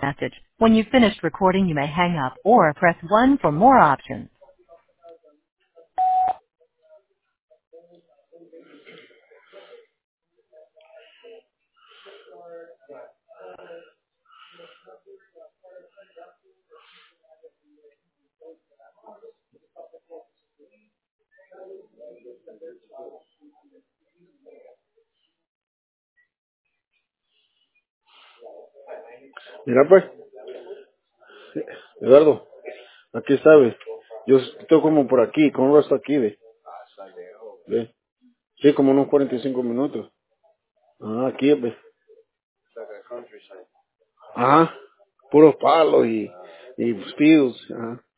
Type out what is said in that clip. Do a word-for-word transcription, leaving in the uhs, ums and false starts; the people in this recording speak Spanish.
message. When you've finished recording, you may hang up or press one for more options. Mira pues, Eduardo, aquí sabes, yo estoy como por aquí, ¿cómo vas aquí, ve? ¿Ve? Sí, como unos cuarenta y cinco minutos. Ah, aquí, ve. Ajá, puros palos y, y fields, ajá.